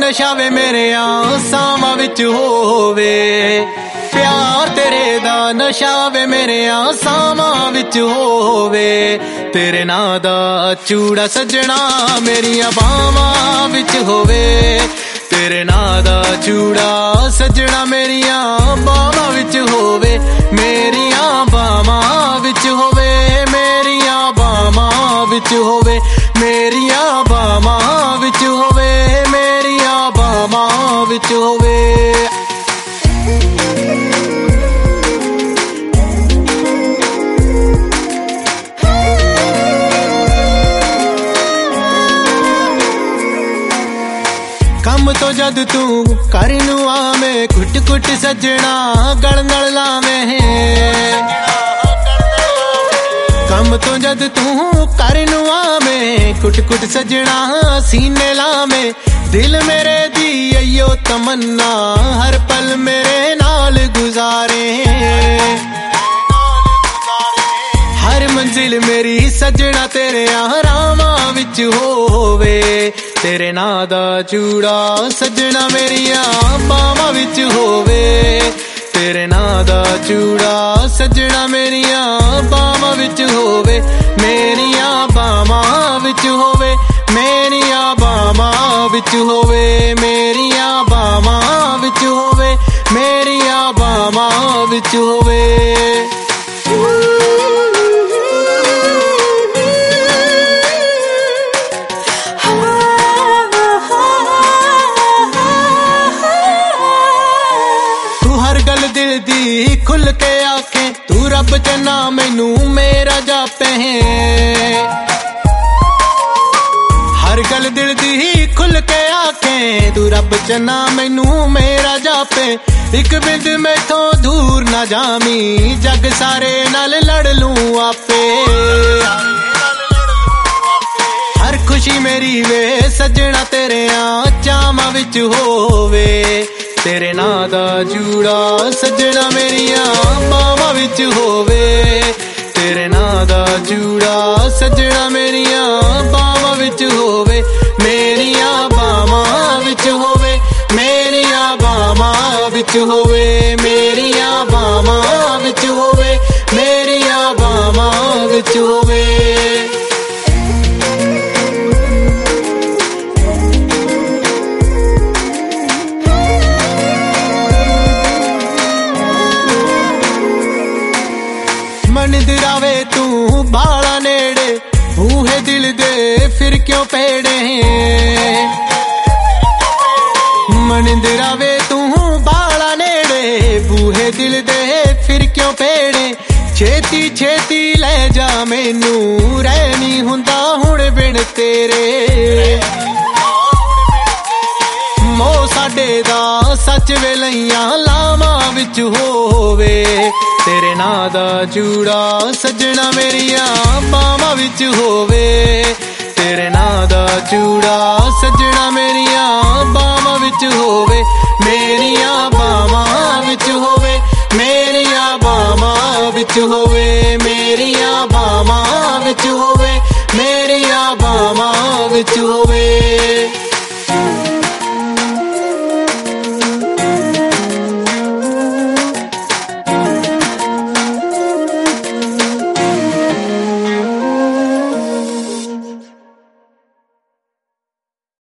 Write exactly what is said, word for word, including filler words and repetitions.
नशा वे मेरे आसावां विच होवे, प्यार तेरे दा नशा वे मेरे आसावां विच होवे, तेरे नां दा चूड़ा सजना मेरियां बावां विच होवे, तेरे नां दा चूड़ा सजना मेरियां बावां विच होवे, मेरियां बावां विच होवे, मेरियां बावां विच होवे, मेरियां बावां विच होवे, मेरियां बावां विच होवे। कम तो जद तू कर नू आवे, कुट कुट सजना गल गल लावे, कम तो जद तू कर नू आवे, कुट कुट सजना सीने लावे, दिल मेरे दी अयो तमन्ना हर पल मेरे नाल गुजारे, हर मंजिल मेरी सजना तेरे आरामां विच होवे, तेरे नां दा चूड़ा सजना मेरियां बावां विच होवे, तेरे नां दा चूड़ा सजना मेरियां बावां विच होवे, मेरियां बावां विच होवे, मेरियां बावां विच होवे, मेरियां बावां विच होवे, मेरियां बावां विच होवे। दिल दी खुल के आखे तू रब चना मैनू मेरा जापे, हर गल दिल दी खुल के आखे तू रब चना मैनू मेरा जापे, एक बिंद मैथों दूर ना जामी जग सारे नाल लड़ लूं आपे, हर खुशी मेरी वे सजना तेरे चावां विच होवे, तेरे नां दा चूड़ा सजना मेरियां बावां विच होवे, तेरे नां दा चूड़ा सजना मेरियां बावां विच होवे, मेरियां बावां विच होवे, मेरियां बावां विच होवे, मेरियां बावां विच होवे, मेरियां बावां विच होवे। निंदरावे तू बाला नेड़े बूहे दिल दे फिर क्यों पेड़े, मनिंदरावे तू बाला नेड़े बूहे दिल दे फिर क्यों पेड़े, छेती छेती ले जा मैनू रहनी हुंदा हुण बिन तेरे, मोह साडे दा सच वेलैयां लावां विच होवे, तेरे नां दा चूड़ा सजना मेरियां बावां विच होवे, तेरे नां दा चूड़ा सजना मेरियां बावां विच होवे, मेरियां बावां विच होवे, मेरियां बावां विच होवे, मेरियां बावां विच होवे, मेरियां बावां विच होवे।